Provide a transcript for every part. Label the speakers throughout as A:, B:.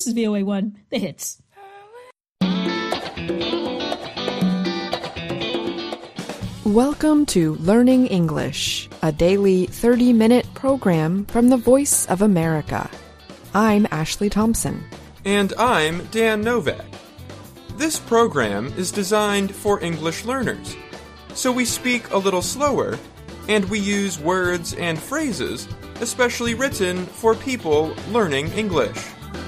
A: This is VOA1, The Hits.
B: Welcome to Learning English, a daily 30-minute program from the Voice of America. I'm Ashley Thompson.
C: And I'm Dan Novak. This program is designed for English learners, so we speak a little slower, and we use words and phrases especially written for people learning English.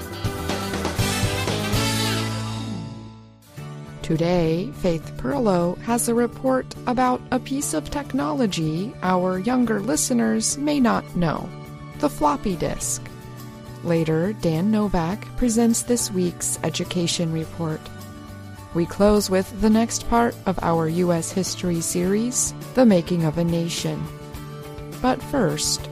B: Today, Faith Perlow has a report about a piece of technology our younger listeners may not know, the floppy disk. Later, Dan Novak presents this week's education report. We close with the next part of our U.S. history series, The Making of a Nation. But first,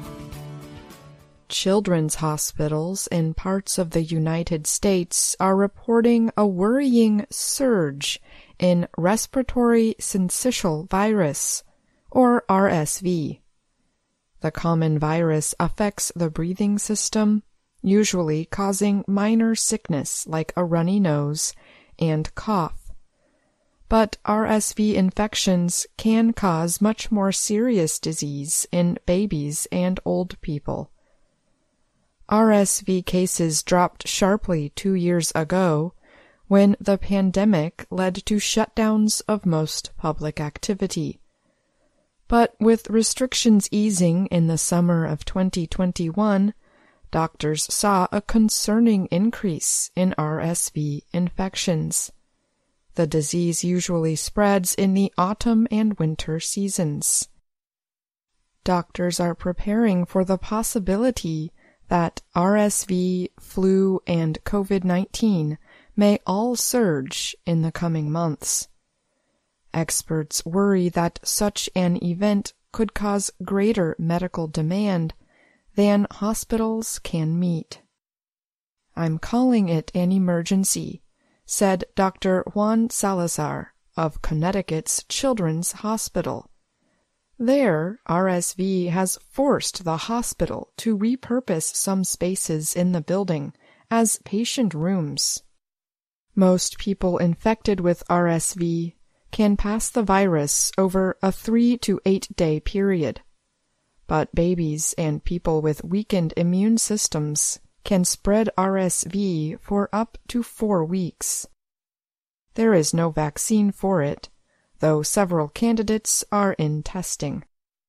B: children's hospitals in parts of the United States are reporting a worrying surge in respiratory syncytial virus, or RSV. The common virus affects the breathing system, usually causing minor sickness like a runny nose and cough. But RSV infections can cause much more serious disease in babies and old people. RSV cases dropped sharply 2 years ago when the pandemic led to shutdowns of most public activity. But with restrictions easing in the summer of 2021, doctors saw a concerning increase in RSV infections. The disease usually spreads in the autumn and winter seasons. Doctors are preparing for the possibility that RSV, flu, and COVID-19 may all surge in the coming months. Experts worry that such an event could cause greater medical demand than hospitals can meet. "I'm calling it an emergency," said Dr. Juan Salazar of Connecticut's Children's Hospital. There, RSV has forced the hospital to repurpose some spaces in the building as patient rooms. Most people infected with RSV can pass the virus over a 3 to 8 day period. But babies and people with weakened immune systems can spread RSV for up to 4 weeks. There is no vaccine for it, though several candidates are in testing.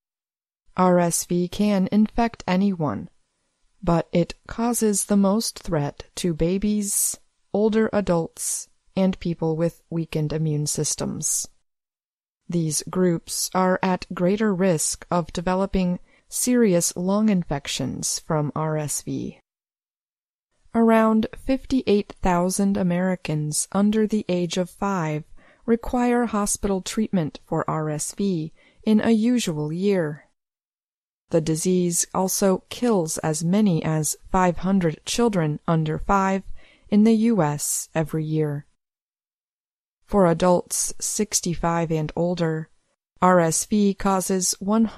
B: RSV can infect anyone, but it causes the most threat to babies, older adults, and people with weakened immune systems. These groups are at greater risk of developing serious lung infections from RSV. Around 58,000 Americans under the age of 5 require hospital treatment for RSV in a usual year. The disease also kills as many as 500 children under 5 in the U.S. every year. For adults 65 and older, RSV causes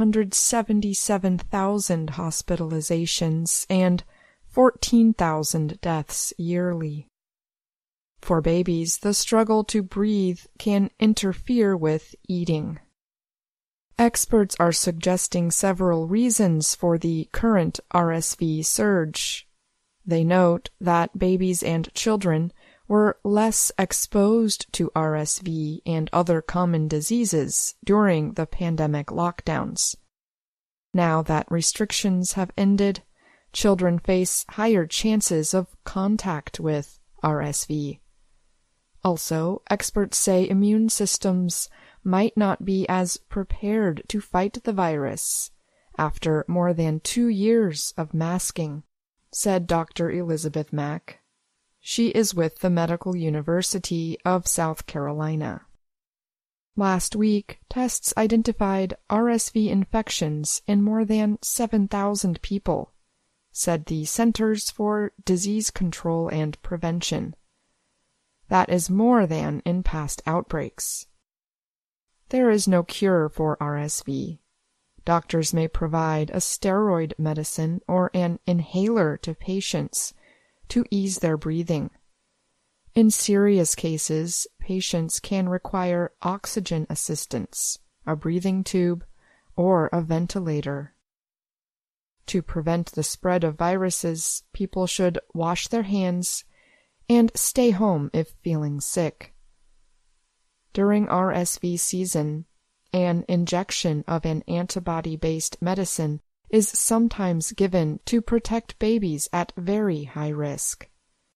B: 177,000 hospitalizations and 14,000 deaths yearly. For babies, the struggle to breathe can interfere with eating. Experts are suggesting several reasons for the current RSV surge. They note that babies and children were less exposed to RSV and other common diseases during the pandemic lockdowns. Now that restrictions have ended, children face higher chances of contact with RSV. Also, experts say immune systems might not be as prepared to fight the virus after more than 2 years of masking, said Dr. Elizabeth Mack. She is with the Medical University of South Carolina. Last week, tests identified RSV infections in more than 7,000 people, said the Centers for Disease Control and Prevention. That is more than in past outbreaks. There is no cure for RSV. Doctors may provide a steroid medicine or an inhaler to patients to ease their breathing. In serious cases, patients can require oxygen assistance, a breathing tube, or a ventilator. To prevent the spread of viruses, people should wash their hands and stay home if feeling sick. During RSV season, an injection of an antibody-based medicine is sometimes given to protect babies at very high risk.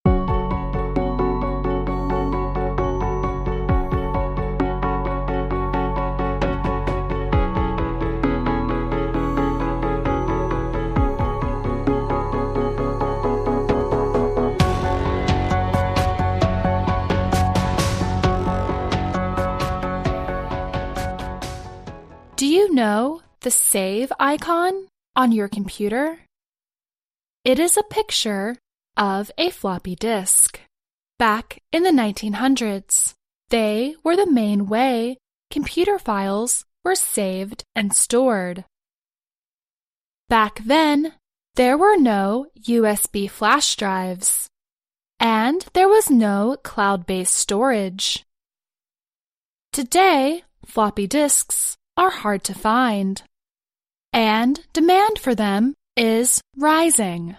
D: Do you know the Save icon on your computer? It is a picture of a floppy disk. Back in the 1900s, they were the main way computer files were saved and stored. Back then, there were no USB flash drives, and there was no cloud-based storage. Today, floppy disks are hard to find, and demand for them is rising.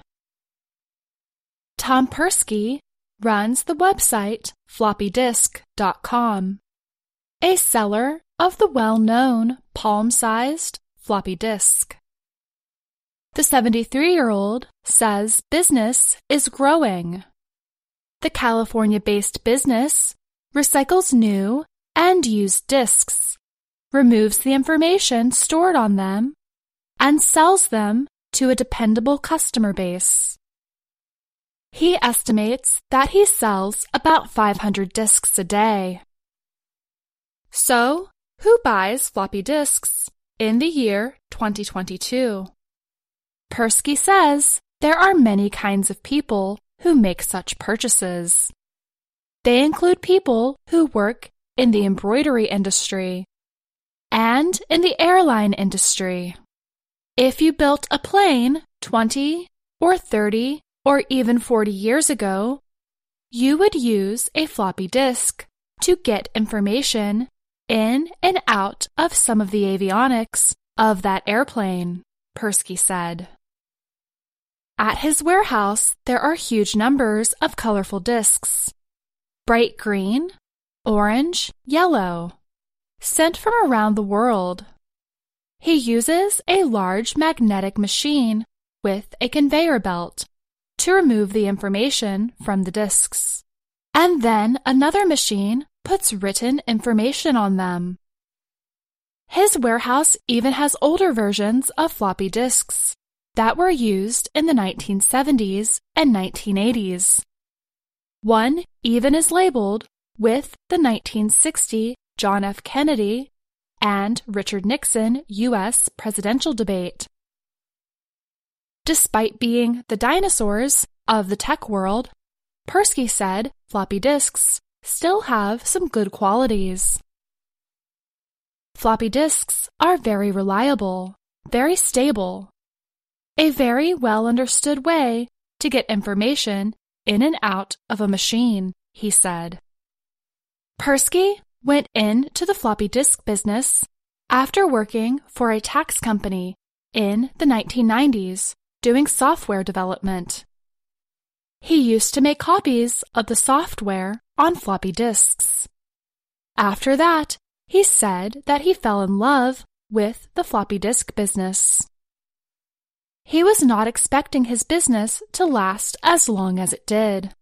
D: Tom Persky runs the website floppydisk.com, a seller of the well-known palm-sized floppy disk. The 73-year-old says business is growing. The California-based business recycles new and used disks, removes the information stored on them, and sells them to a dependable customer base. He estimates that he sells about 500 disks a day. So, who buys floppy disks in the year 2022? Persky says there are many kinds of people who make such purchases. They include people who work in the embroidery industry and in the airline industry. If you built a plane 20 or 30 or even 40 years ago, you would use a floppy disk to get information in and out of some of the avionics of that airplane, Persky said. At his warehouse, there are huge numbers of colorful disks: bright green, orange, yellow, sent from around the world. He uses a large magnetic machine with a conveyor belt to remove the information from the disks, and then another machine puts written information on them. His warehouse even has older versions of floppy disks that were used in the 1970s and 1980s. One even is labeled with the 1960 John F. Kennedy and Richard Nixon U.S. presidential debate. Despite being the dinosaurs of the tech world, Persky said floppy disks still have some good qualities. Floppy disks are very reliable, very stable, a very well-understood way to get information in and out of a machine, he said. Persky went into the floppy disk business after working for a tax company in the 1990s doing software development. He used to make copies of the software on floppy disks. After that, he said that he fell in love with the floppy disk business. He was not expecting his business to last as long as it did.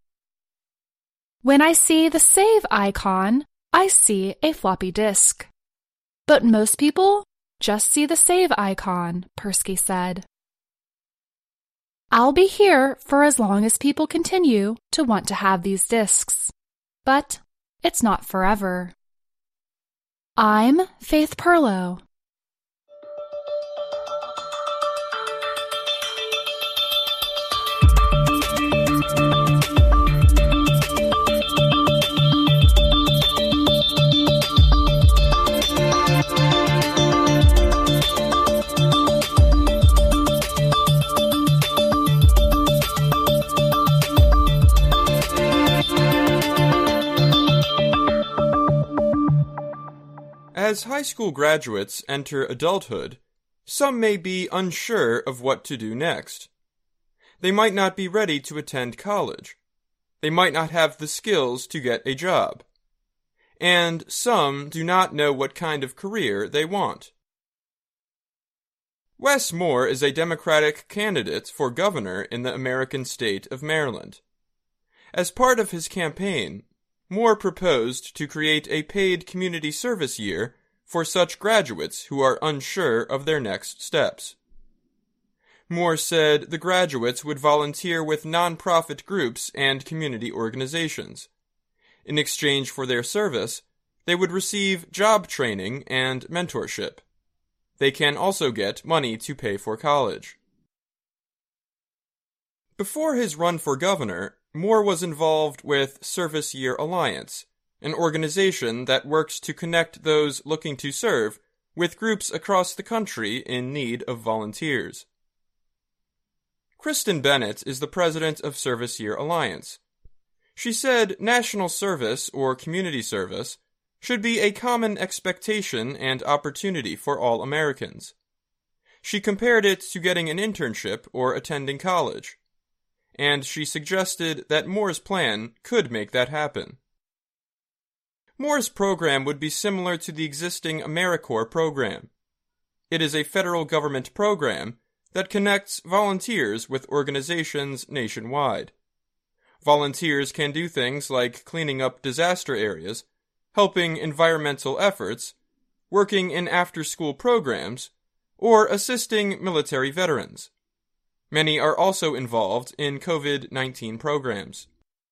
D: When I see the Save icon, I see a floppy disk. But most people just see the Save icon, Persky said. I'll be here for as long as people continue to want to have these disks, but it's not forever. I'm Faith Perlow.
C: As high school graduates enter adulthood, some may be unsure of what to do next. They might not be ready to attend college. They might not have the skills to get a job. And some do not know what kind of career they want. Wes Moore is a Democratic candidate for governor in the American state of Maryland. As part of his campaign, Moore proposed to create a paid community service year for such graduates who are unsure of their next steps. Moore said the graduates would volunteer with nonprofit groups and community organizations. In exchange for their service, they would receive job training and mentorship. They can also get money to pay for college. Before his run for governor, Moore was involved with Service Year Alliance, an organization that works to connect those looking to serve with groups across the country in need of volunteers. Kristen Bennett is the president of Service Year Alliance. She said national service or community service should be a common expectation and opportunity for all Americans. She compared it to getting an internship or attending college, and she suggested that Moore's plan could make that happen. Moore's program would be similar to the existing AmeriCorps program. It is a federal government program that connects volunteers with organizations nationwide. Volunteers can do things like cleaning up disaster areas, helping environmental efforts, working in after-school programs, or assisting military veterans. Many are also involved in COVID-19 programs.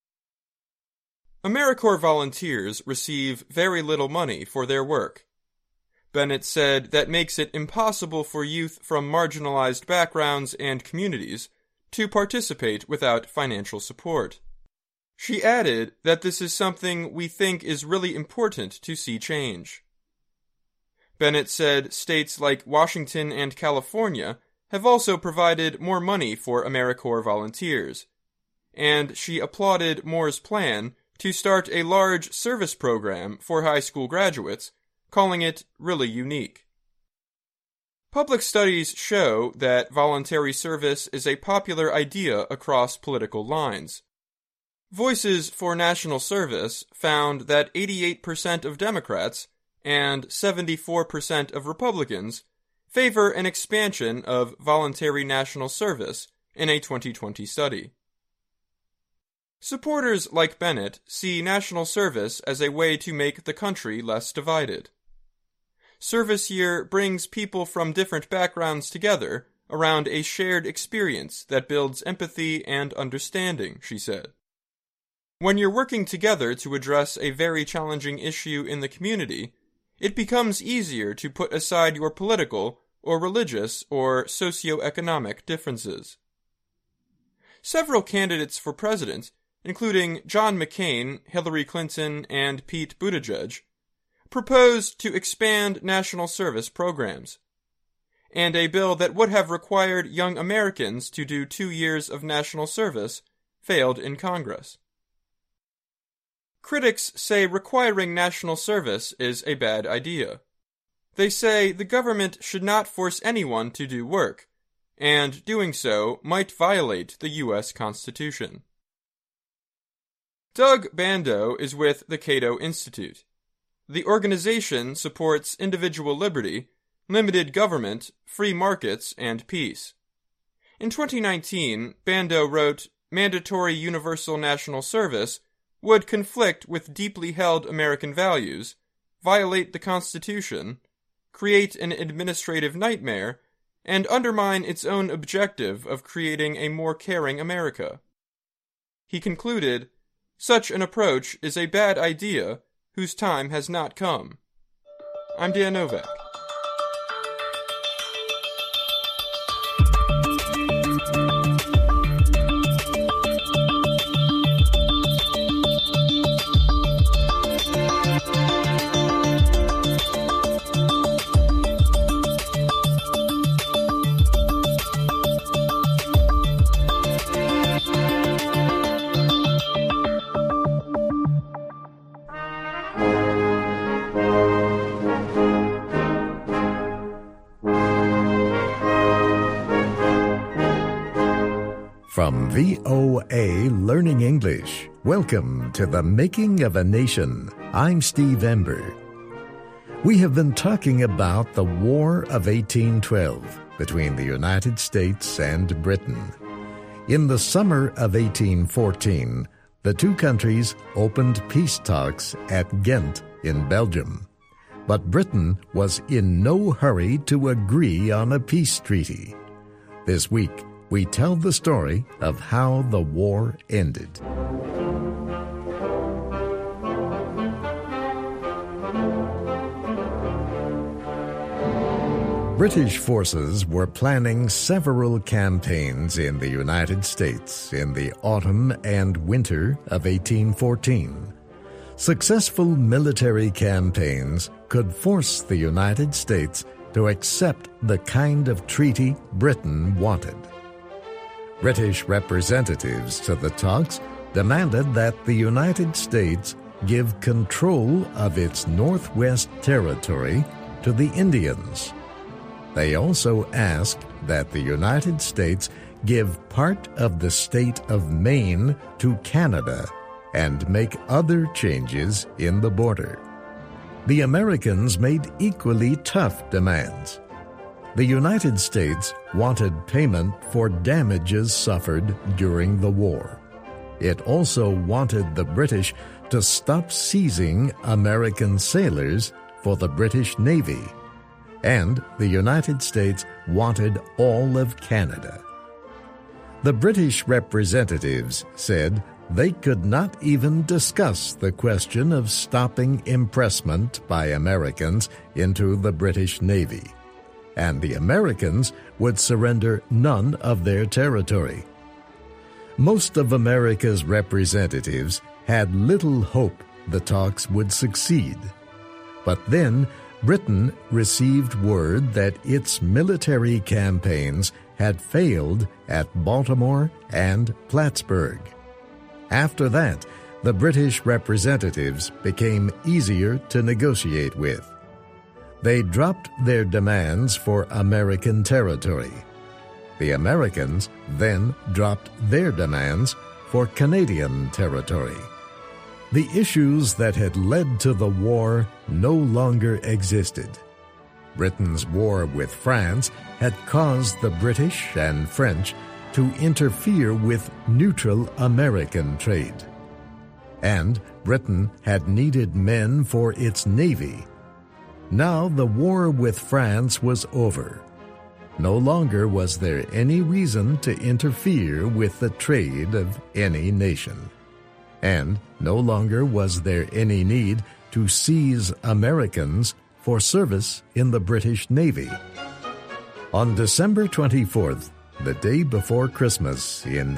C: AmeriCorps volunteers receive very little money for their work. Bennett said that makes it impossible for youth from marginalized backgrounds and communities to participate without financial support. She added that this is something we think is really important to see change. Bennett said states like Washington and California have also provided more money for AmeriCorps volunteers, and she applauded Moore's plan to start a large service program for high school graduates, calling it really unique. Public studies show that voluntary service is a popular idea across political lines. Voices for National Service found that 88% of Democrats and 74% of Republicans favor an expansion of voluntary national service in a 2020 study. Supporters like Bennett see national service as a way to make the country less divided. Service Year brings people from different backgrounds together around a shared experience that builds empathy and understanding, she said. When you're working together to address a very challenging issue in the community, it becomes easier to put aside your political or religious or socioeconomic differences. Several candidates for president, including John McCain, Hillary Clinton, and Pete Buttigieg, proposed to expand national service programs. And a bill that would have required young Americans to do 2 years of national service failed in Congress. Critics say requiring national service is a bad idea. They say the government should not force anyone to do work, and doing so might violate the U.S. Constitution. Doug Bando is with the Cato Institute. The organization supports individual liberty, limited government, free markets, and peace. In 2019, Bando wrote, "Mandatory universal national service would conflict with deeply held American values, violate the Constitution, create an administrative nightmare, and undermine its own objective of creating a more caring America." He concluded, "Such an approach is a bad idea whose time has not come." I'm Dan Novak.
E: From VOA Learning English, welcome to The Making of a Nation. I'm Steve Ember. We have been talking about the War of 1812 between the United States and Britain. In the summer of 1814, the two countries opened peace talks at Ghent in Belgium. But Britain was in no hurry to agree on a peace treaty. This week, we tell the story of how the war ended. British forces were planning several campaigns in the United States in the autumn and winter of 1814. Successful military campaigns could force the United States to accept the kind of treaty Britain wanted. British representatives to the talks demanded that the United States give control of its Northwest Territory to the Indians. They also asked that the United States give part of the state of Maine to Canada and make other changes in the border. The Americans made equally tough demands. The United States wanted payment for damages suffered during the war. It also wanted the British to stop seizing American sailors for the British Navy. And the United States wanted all of Canada. The British representatives said they could not even discuss the question of stopping impressment by Americans into the British Navy, and the Americans would surrender none of their territory. Most of America's representatives had little hope the talks would succeed. But then Britain received word that its military campaigns had failed at Baltimore and Plattsburgh. After that, the British representatives became easier to negotiate with. They dropped their demands for American territory. The Americans then dropped their demands for Canadian territory. The issues that had led to the war no longer existed. Britain's war with France had caused the British and French to interfere with neutral American trade. And Britain had needed men for its navy. Now the war with France was over. No longer was there any reason to interfere with the trade of any nation. And no longer was there any need to seize Americans for service in the British Navy. On December 24th, the day before Christmas in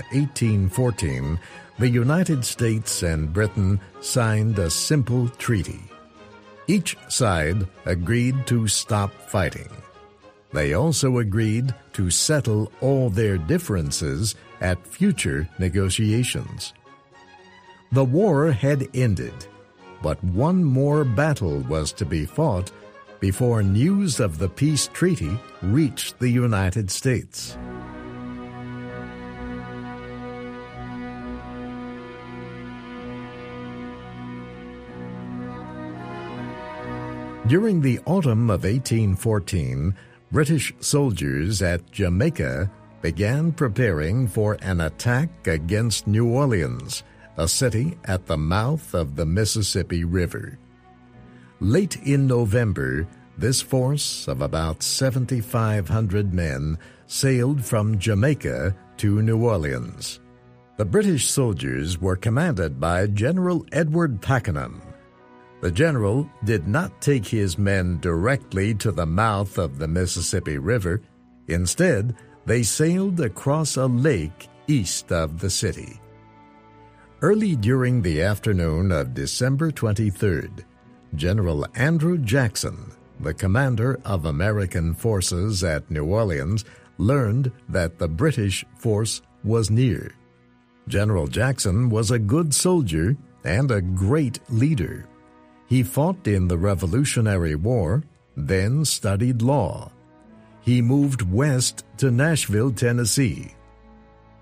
E: 1814, the United States and Britain signed a simple treaty. Each side agreed to stop fighting. They also agreed to settle all their differences at future negotiations. The war had ended, but one more battle was to be fought before news of the peace treaty reached the United States. During the autumn of 1814, British soldiers at Jamaica began preparing for an attack against New Orleans, a city at the mouth of the Mississippi River. Late in November, this force of about 7,500 men sailed from Jamaica to New Orleans. The British soldiers were commanded by General Edward Pakenham. The general did not take his men directly to the mouth of the Mississippi River. Instead, they sailed across a lake east of the city. Early during the afternoon of December 23rd, General Andrew Jackson, the commander of American forces at New Orleans, learned that the British force was near. General Jackson was a good soldier and a great leader. He fought in the Revolutionary War, then studied law. He moved west to Nashville, Tennessee.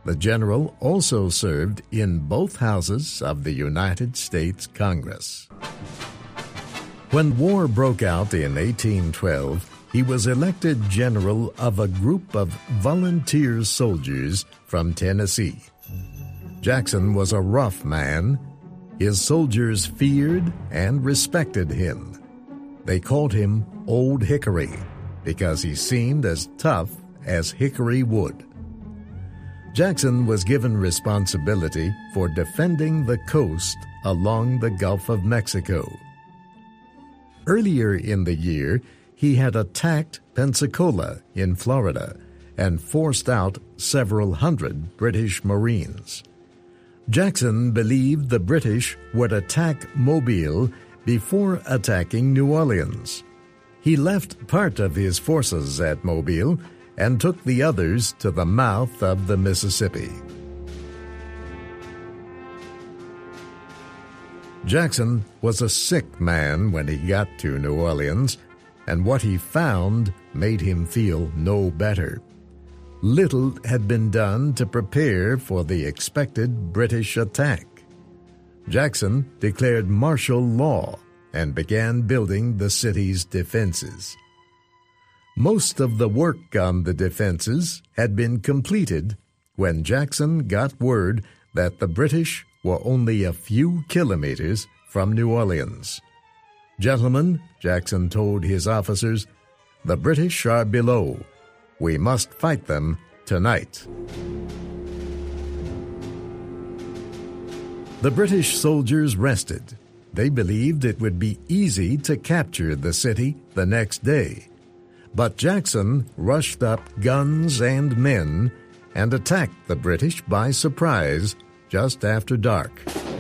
E: The general also served in both houses of the United States Congress. When war broke out in 1812, he was elected general of a group of volunteer soldiers from Tennessee. Jackson was a rough man. His soldiers feared and respected him. They called him Old Hickory because he seemed as tough as hickory wood. Jackson was given responsibility for defending the coast along the Gulf of Mexico. Earlier in the year, he had attacked Pensacola in Florida and forced out several hundred British Marines. Jackson believed the British would attack Mobile before attacking New Orleans. He left part of his forces at Mobile and took the others to the mouth of the Mississippi. Jackson was a sick man when he got to New Orleans, and what he found made him feel no better. Little had been done to prepare for the expected British attack. Jackson declared martial law and began building the city's defenses. Most of the work on the defenses had been completed when Jackson got word that the British were only a few kilometers from New Orleans. "Gentlemen," Jackson told his officers, "the British are below. We must fight them tonight." The British soldiers rested. They believed it would be easy to capture the city the next day. But Jackson rushed up guns and men and attacked the British by surprise just after dark.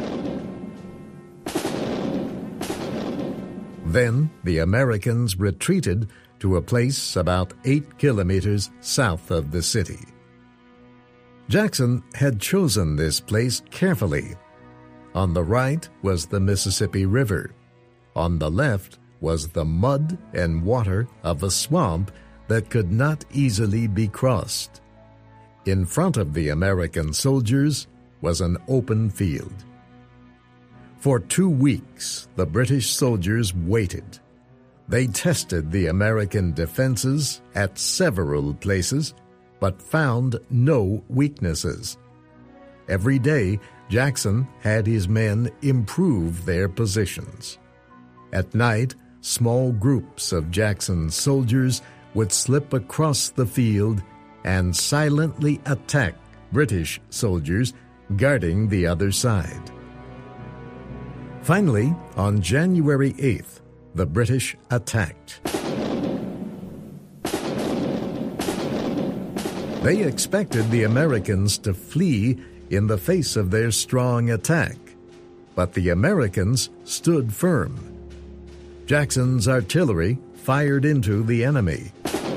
E: Then the Americans retreated to a place about 8 kilometers south of the city. Jackson had chosen this place carefully. On the right was the Mississippi River. On the left was the mud and water of a swamp that could not easily be crossed. In front of the American soldiers was an open field. For 2 weeks, the British soldiers waited. They tested the American defenses at several places, but found no weaknesses. Every day, Jackson had his men improve their positions. At night, small groups of Jackson's soldiers would slip across the field and silently attack British soldiers guarding the other side. Finally, on January 8th, the British attacked. They expected the Americans to flee in the face of their strong attack, but the Americans stood firm. Jackson's artillery fired into the enemy.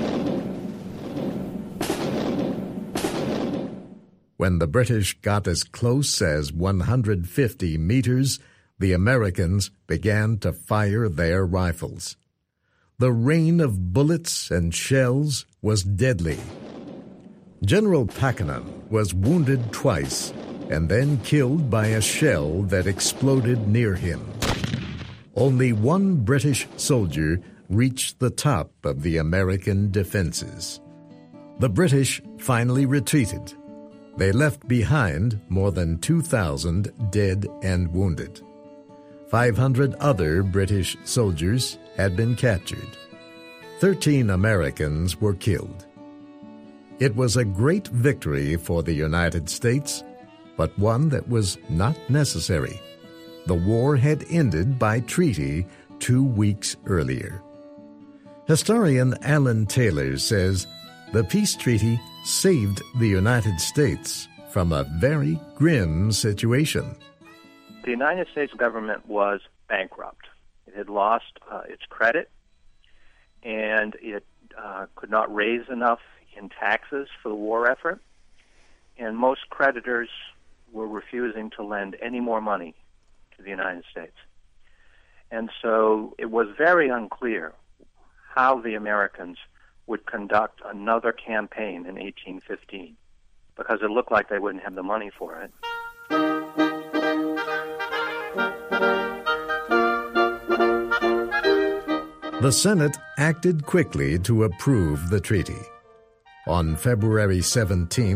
E: When the British got as close as 150 meters, the Americans began to fire their rifles. The rain of bullets and shells was deadly. General Pakenham was wounded twice and then killed by a shell that exploded near him. Only one British soldier reached the top of the American defenses. The British finally retreated. They left behind more than 2,000 dead and wounded. 500 other British soldiers had been captured. 13 Americans were killed. It was a great victory for the United States, but one that was not necessary. The war had ended by treaty 2 weeks earlier. Historian Alan Taylor says the peace treaty saved the United States from a very grim situation.
F: The United States government was bankrupt. It had lost its credit, and it could not raise enough in taxes for the war effort, and most creditors were refusing to lend any more money to the United States. And so it was very unclear how the Americans would conduct another campaign in 1815. because it looked like they wouldn't have the money for it.
E: The Senate acted quickly to approve the treaty. On February 17,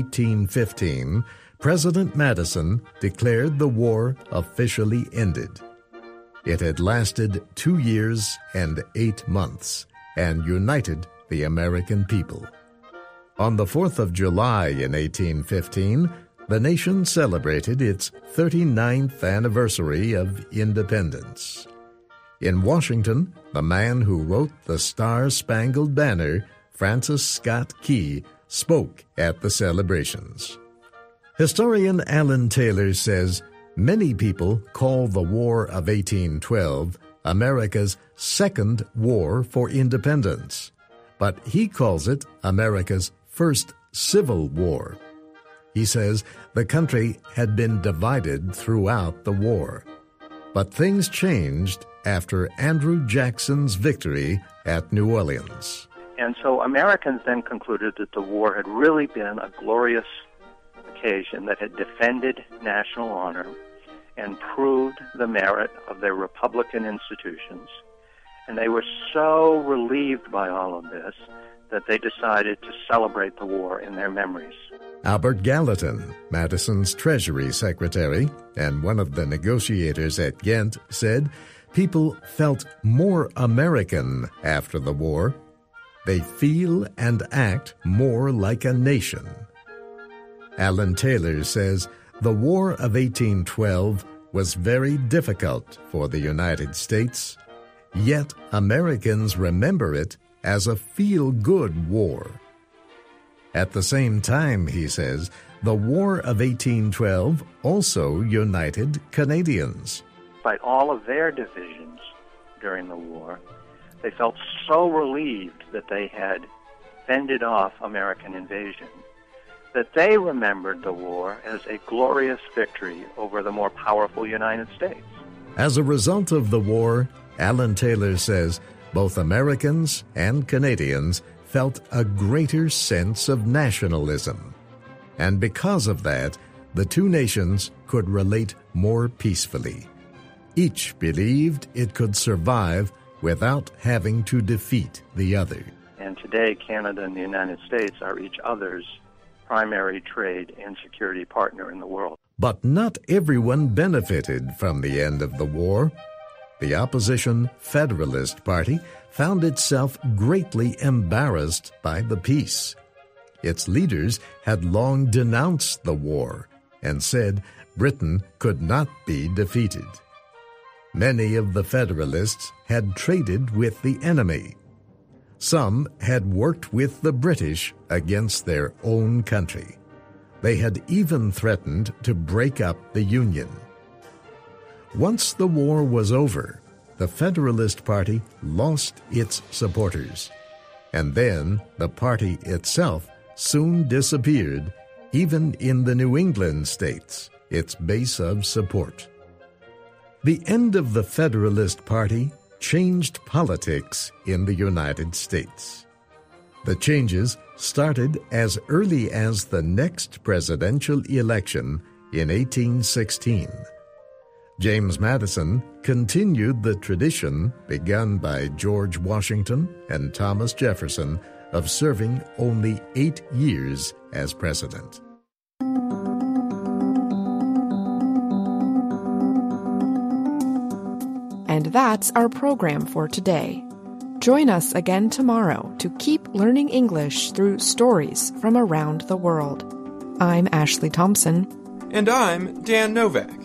E: 1815, President Madison declared the war officially ended. It had lasted 2 years and 8 months and united the American people. On the 4th of July in 1815, the nation celebrated its 39th anniversary of independence. In Washington, the man who wrote the Star-Spangled Banner, Francis Scott Key, spoke at the celebrations. Historian Alan Taylor says many people call the War of 1812 America's second war for independence, but he calls it America's first civil war. He says the country had been divided throughout the war, but things changed after Andrew Jackson's victory at New Orleans.
F: And so Americans then concluded that the war had really been a glorious occasion that had defended national honor and proved the merit of their Republican institutions. And they were so relieved by all of this that they decided to celebrate the war in their memories.
E: Albert Gallatin, Madison's Treasury Secretary and one of the negotiators at Ghent, said people felt more American after the war. They feel and act more like a nation. Alan Taylor says the War of 1812 was very difficult for the United States, yet Americans remember it as a feel-good war. At the same time, he says, the War of 1812 also united Canadians.
F: Despite all of their divisions during the war, they felt so relieved that they had fended off American invasion that they remembered the war as a glorious victory over the more powerful United States.
E: As a result of the war, Alan Taylor says both Americans and Canadians felt a greater sense of nationalism. And because of that, the two nations could relate more peacefully. Each believed it could survive without having to defeat the other.
F: And today, Canada and the United States are each other's primary trade and security partner in the world.
E: But not everyone benefited from the end of the war. The opposition Federalist Party found itself greatly embarrassed by the peace. Its leaders had long denounced the war and said Britain could not be defeated. Many of the Federalists had traded with the enemy. Some had worked with the British against their own country. They had even threatened to break up the Union. Once the war was over, the Federalist Party lost its supporters, and then the party itself soon disappeared, even in the New England states, its base of support. The end of the Federalist Party changed politics in the United States. The changes started as early as the next presidential election in 1816. James Madison continued the tradition begun by George Washington and Thomas Jefferson of serving only 8 years as president.
B: And that's our program for today. Join us again tomorrow to keep learning English through stories from around the world. I'm Ashley Thompson.
C: And I'm Dan Novak.